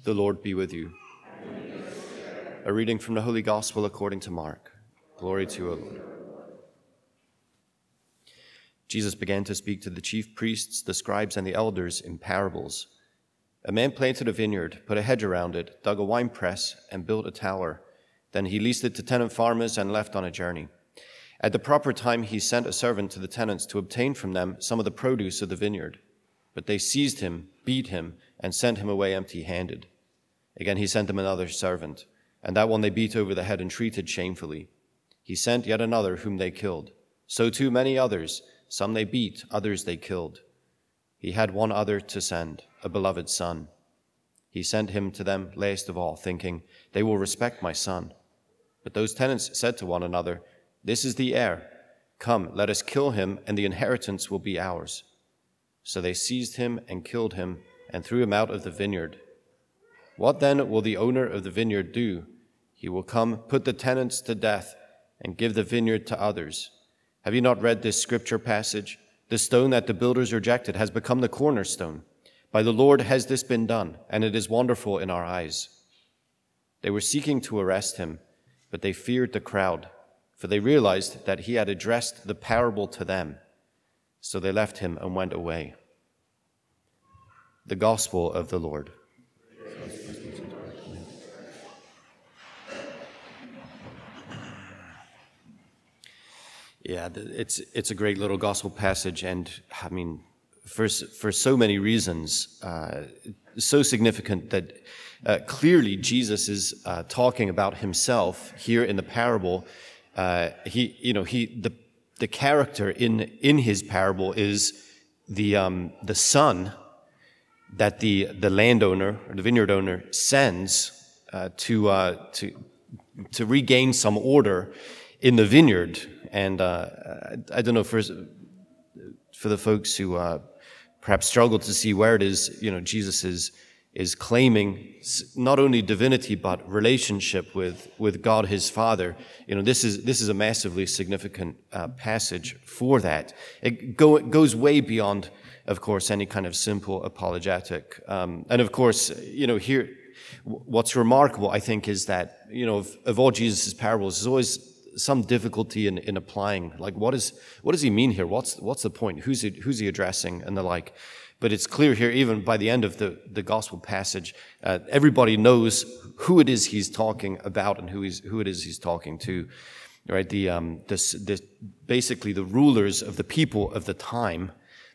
The Lord be with you. A reading from the Holy Gospel according to Mark. Glory to you, O Lord. Jesus began to speak to the chief priests, the scribes, and the elders in parables. A man planted a vineyard, put a hedge around it, dug a winepress, and built a tower. Then he leased it to tenant farmers and left on a journey. At the proper time, he sent a servant to the tenants to obtain from them some of the produce of the vineyard. But they seized him, beat him, and sent him away empty-handed. Again, he sent them another servant, and that one they beat over the head and treated shamefully. He sent yet another whom they killed. So too many others, some they beat, others they killed. He had one other to send, a beloved son. He sent him to them last of all, thinking, they will respect my son. But those tenants said to one another, this is the heir. Come, let us kill him, and the inheritance will be ours. So they seized him and killed him and threw him out of the vineyard. What then will the owner of the vineyard do? He will come, put the tenants to death, and give the vineyard to others. Have you not read this scripture passage? The stone that the builders rejected has become the cornerstone. By the Lord has this been done, and it is wonderful in our eyes. They were seeking to arrest him, but they feared the crowd, for they realized that he had addressed the parable to them. So they left him and went away. The Gospel of the Lord. Yeah, it's a great little gospel passage, and I mean, for so many reasons, so significant that clearly Jesus is talking about himself here in the parable. The character in his parable is the son that the landowner or the vineyard owner sends to regain some order in the vineyard. And I don't know, for the folks who perhaps struggle to see where it is, Jesus is claiming not only divinity but relationship with God his Father. This is a massively significant passage for that. It goes way beyond, of course, any kind of simple apologetic. And of course, here, what's remarkable, I think, is that of all Jesus' parables, there's always some difficulty in applying, like what does he mean here? What's the point? Who's he addressing and the like? But it's clear here, even by the end of the gospel passage, everybody knows who it is he's talking about and who it is he's talking to, right? Basically the rulers of the people of the time,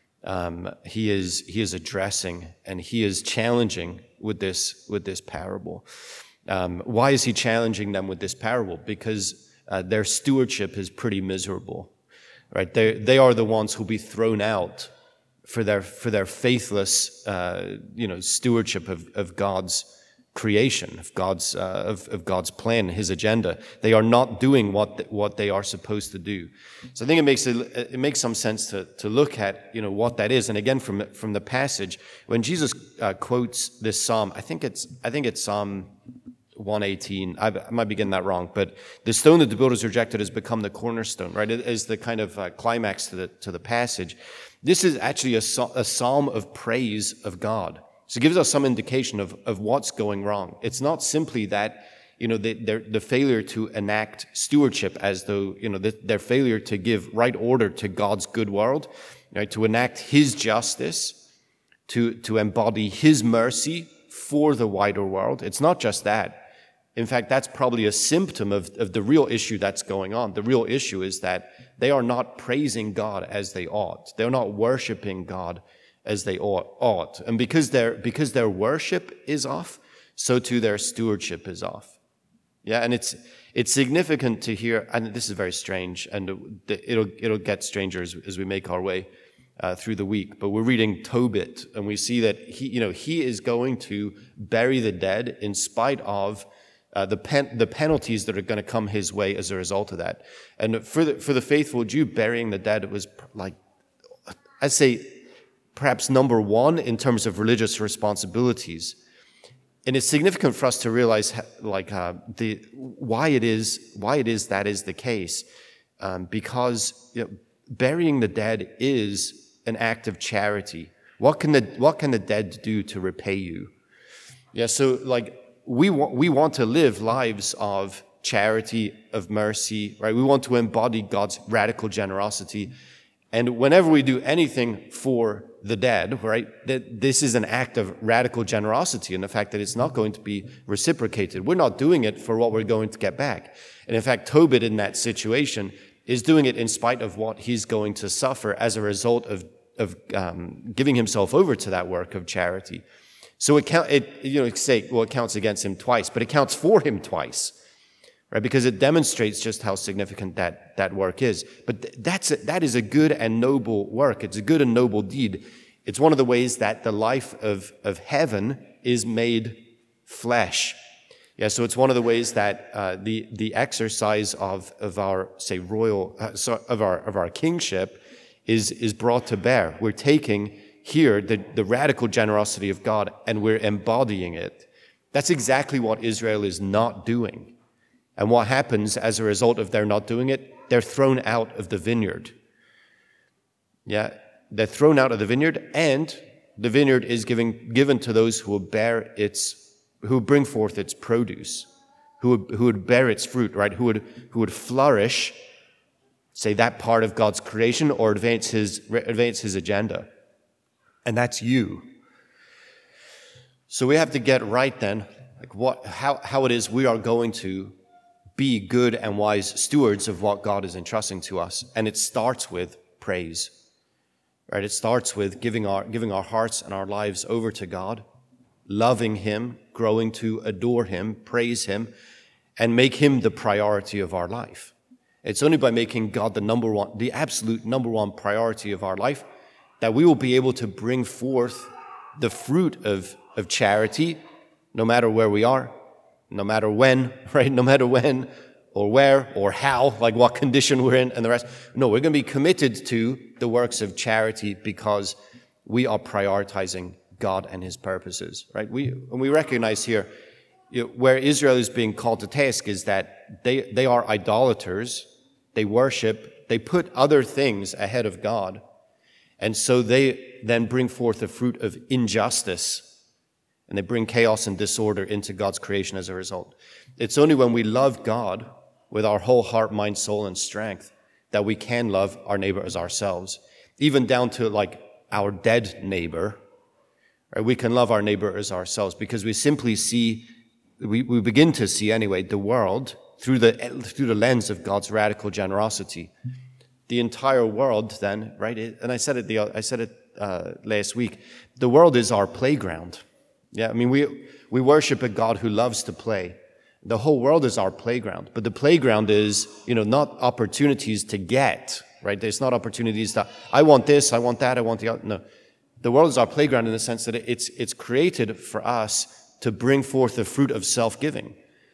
he is addressing and he is challenging with this parable. Why is he challenging them with this parable? Because their stewardship is pretty miserable, right? They are the ones who'll be thrown out for their faithless, stewardship of God's creation, of God's plan, His agenda. They are not doing what they are supposed to do. So I think it makes some sense to look at what that is. And again, from the passage, when Jesus quotes this psalm, I think it's Psalm 118. I might be getting that wrong, but the stone that the builders rejected has become the cornerstone, right? It is the kind of climax to the passage. This is actually a psalm of praise of God. So it gives us some indication of what's going wrong. It's not simply that, the failure to enact stewardship as though, their failure to give right order to God's good world, right? To enact His justice, to embody His mercy for the wider world. It's not just that. In fact, that's probably a symptom of the real issue that's going on. The real issue is that they are not praising God as they ought. They're not worshiping God as they ought. And because their worship is off, so too their stewardship is off. Yeah, and it's significant to hear, and this is very strange, and it'll get stranger as we make our way through the week. But we're reading Tobit, and we see that he is going to bury the dead in spite of the penalties that are going to come his way as a result of that. And for the faithful Jew, burying the dead was like, I'd say, perhaps number one in terms of religious responsibilities. And it's significant for us to realize, why it is that is the case, because burying the dead is an act of charity. What can the dead do to repay you? Yeah, so like we want to live lives of charity, of mercy, right? We want to embody God's radical generosity. And whenever we do anything for the dead, right, that this is an act of radical generosity and the fact that it's not going to be reciprocated. We're not doing it for what we're going to get back. And in fact, Tobit in that situation is doing it in spite of what he's going to suffer as a result of giving himself over to that work of charity. So it counts against him twice, but it counts for him twice, right? Because it demonstrates just how significant that work is. But that is a good and noble work. It's a good and noble deed. It's one of the ways that the life of heaven is made flesh. Yeah, so it's one of the ways that the exercise of our of our kingship is brought to bear. We're taking here the radical generosity of God and we're embodying it. That's exactly what Israel is not doing. And what happens as a result of their not doing it? They're thrown out of the vineyard. Yeah, they're thrown out of the vineyard, and the vineyard is given to those who will bring forth its produce, who would bear its fruit, right? Who would flourish, say, that part of God's creation or advance his agenda. And that's you. So we have to get right then, like how it is we are going to be good and wise stewards of what God is entrusting to us. And it starts with praise, right? It starts with giving our hearts and our lives over to God, loving him, growing to adore him, praise him, and make him the priority of our life. It's only by making God the absolute number one priority of our life that we will be able to bring forth the fruit of charity, no matter where we are, no matter when, right? No matter when or where or how, like what condition we're in and the rest. No, we're going to be committed to the works of charity because we are prioritizing God and his purposes, right? We recognize here, where Israel is being called to task is that they are idolaters. They worship, they put other things ahead of God. And so they then bring forth the fruit of injustice, and they bring chaos and disorder into God's creation as a result. It's only when we love God with our whole heart, mind, soul, and strength that we can love our neighbor as ourselves, even down to like our dead neighbor. Right? We can love our neighbor as ourselves because we simply see, we begin to see anyway, the world through the lens of God's radical generosity. The entire world then, right? And I said it last week. The world is our playground. Yeah, I mean, we worship a God who loves to play. The whole world is our playground, but the playground is, not opportunities to get, right? There's not opportunities that I want this, I want that, I want the other. No, the world is our playground in the sense that it's created for us to bring forth the fruit of self-giving.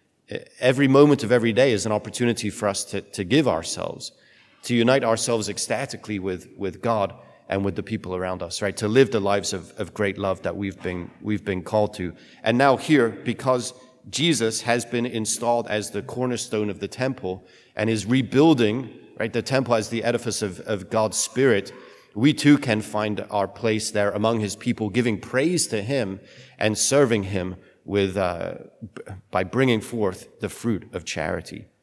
Every moment of every day is an opportunity for us to give ourselves, to unite ourselves ecstatically with God and with the people around us, right? To live the lives of great love that we've been called to. And now here, because Jesus has been installed as the cornerstone of the temple and is rebuilding, right, the temple as the edifice of God's Spirit, we too can find our place there among his people, giving praise to him and serving him by bringing forth the fruit of charity.